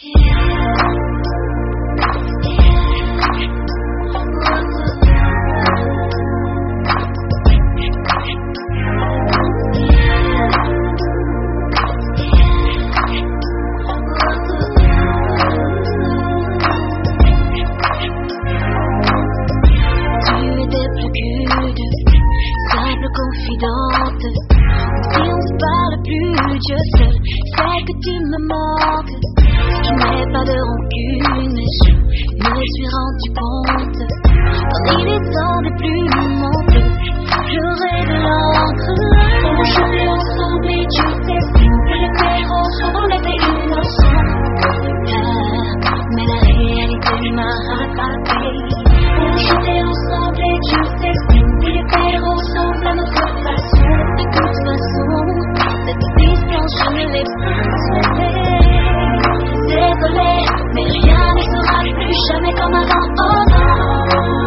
Confidente, si on se parle plus, Dieu seul sait que tu me manques. Je n'ai pas de rancune, mais je me suis rendu compte qu'en y laissant des plumes montées, j'aurais de l'encre. On a chanté ensemble et Dieu s'estime que le terreau on était innocent. Mais la réalité m'a rattrapé. On a chanté ensemble et Dieu s'estime que le terreau ressemble à notre façon. De toute façon, cette distance je ne l'ai pas souhaitée. Désolée, mais rien ne sera plus jamais comme avant. Oh non.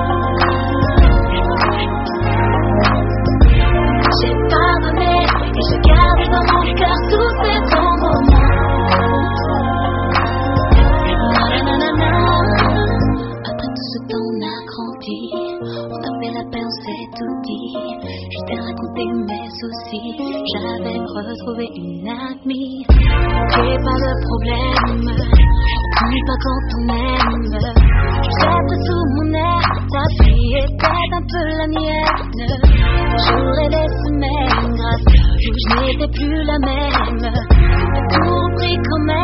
J'ai pardonné et je garde dans mon cœur tous ces bons moments. Après tout ce temps on a grandi, on a fait la paix, on s'est tout dit. Je t'ai raconté mes soucis, j'avais retrouvé une amie. J'ai pas de problème, on n'est pas quand on aime. Je sais sous mon air, ta fille était un peu la mienne. Jours et des semaines, grâce à vous je n'étais plus la même. Mais tout repris quand même.